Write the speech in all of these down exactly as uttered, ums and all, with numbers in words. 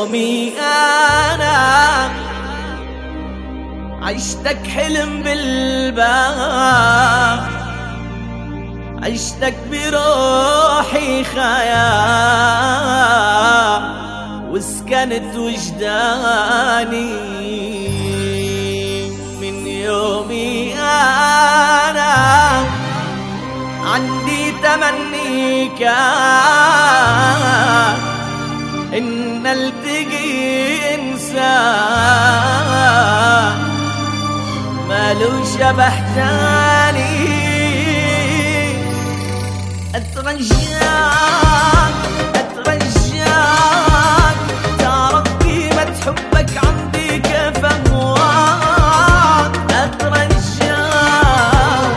يومي أنا عشتك حلم بالباب، عشتك بروحي خيال وسكنت وجداني. من يومي أنا عندي تمني كان إن التقي إنسان مالو شبه تاني. أترجاك أترجاك تعرف قيمة حبك عندي كيف أهواك. أترجاك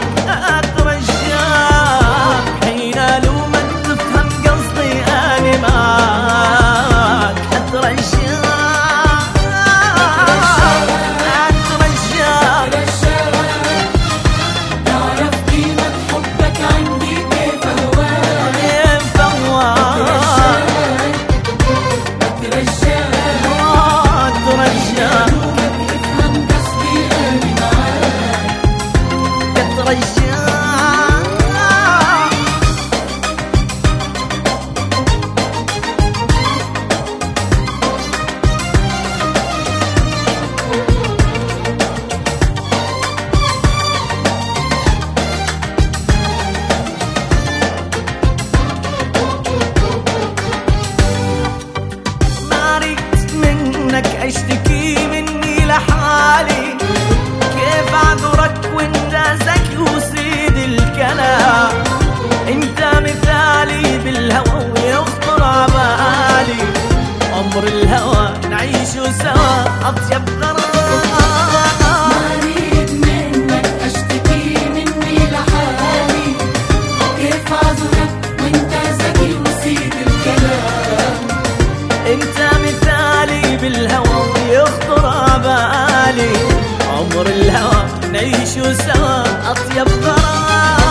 أترجاك حين ألومك تفهم قصدي أنا معاك. أترجاك اشتكي مني لحالي، كيف اعذرك وانت ذكي وسيد الكلام. انت مثالي بالهوى ويخطر عبالي، عمر الهوى نعيشه سوا اطيب غرام. مريض منك اشتكي مني لحالي، كيف اعذرك وانت ذكي وسيد الكلام. انت مثالي بالهوى ويخطر عبالي، عمر الهوى نعيشه سوا أطيب غرام.